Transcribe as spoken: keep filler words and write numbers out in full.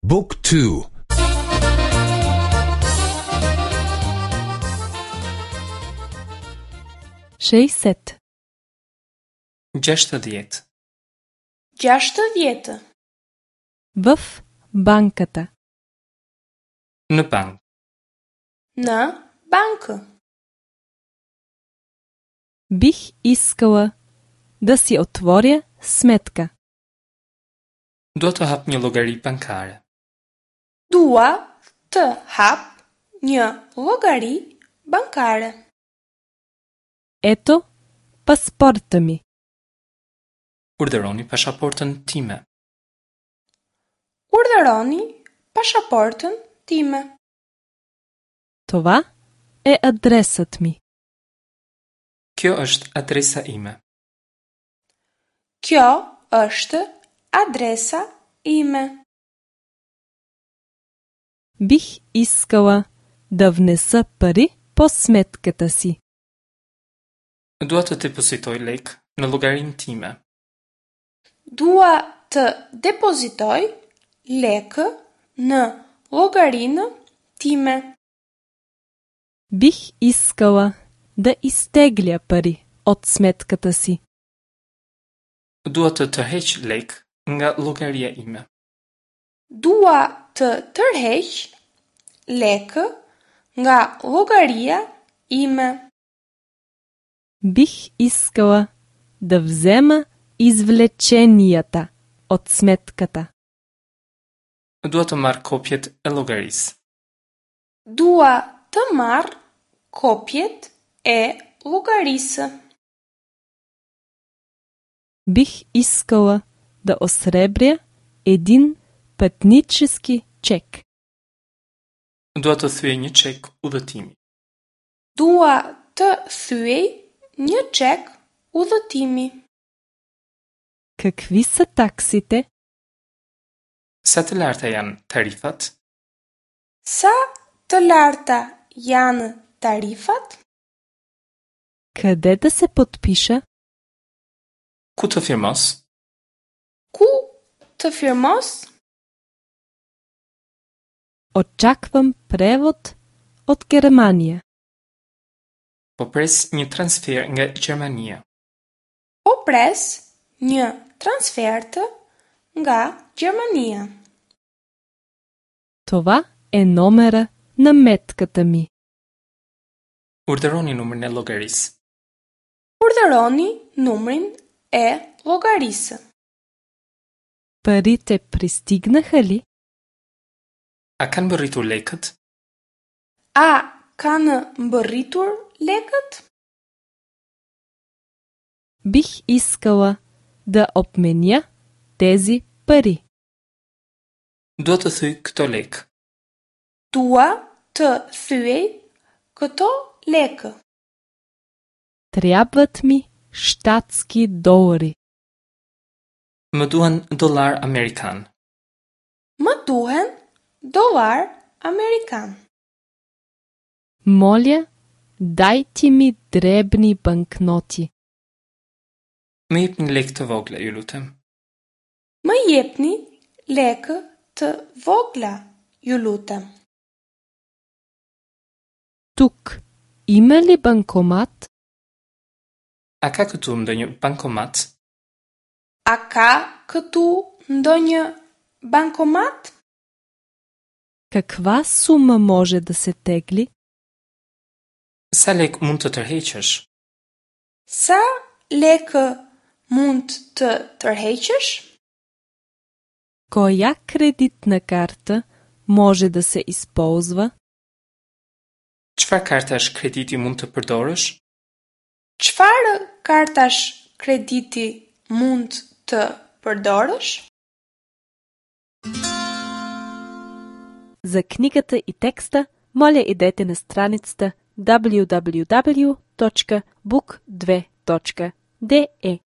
Book two. шейсет. Gjashtëdhjetë. Gjashtëdhjetë. В банката. Në bank. Në bankë. Бих искала да си отворя сметка. Dua të hap një llogari bankare. Dua të hap një llogari bankare. Ето паспорта ми. Urdhëroni pasaportën time. Urdhëroni pasaportën time. Това е адресът ми. Kjo është adresa ime. Kjo është adresa ime. Бих искала да внеса пари по сметката си. Dua të depozitoj lek në llogarinë time. Dua të depozitoj lekë në llogarinë time. Бих искала да изтегля пари от сметката си. Dua të tërheq lek nga llogaria ime. Dua të tërheq lekë nga llogaria ime. Бих искала да взема извлеченията от сметката. Dua të marr kopjet e llogarisë. Dua të marr kopjet e llogarisë. Бих искала да осребря един пътнически чек. Dua të thyej një çek udhëtimi. Dua të thyej një çek udhëtimi. Какви са таксите? Sa të larta janë tarifat? Sa të larta janë tarifat? Къде да се подпиша? Ku të firmos? Ku të firmos? Очаквам превод от Германия. Po pres një transfer nga Gjermania. Po pres një transfert nga Gjermania. Това е номера на метката ми. Urdhëroni numrin e llogarisë. Urdhëroni numrin e llogarisë. Парите пристигнаха ли? A kanë mbërritur lekët? A kanë mbërritur lekët? Бих искала да обменя тези пари. Dua të thyj këto lekë. Dua të thyej këto lekë. Трябват ми щатски долари. Më duan dollar amerikan. Më duhen dollar amerikan. Моля, дайте ми дребни банкноти. Më jepni lekë të vogla, ju lutem. Më jepni lekë të vogla, ju lutem. Тук има ли банкомат? A ka këtu ndonjë bankomat? A ka këtu ndonjë bankomat? Каква сума може да се тегли? Sa lek mund të tërheqësh? Sa lekë mund të tërheqësh? Коя кредитна карта може да се използва? Çfarë kartash krediti mund të përdorësh? Çfarë kartash krediti mund të përdorësh? За книгата и текста, моля идете на страницата даблю даблю даблю точка бук две точка де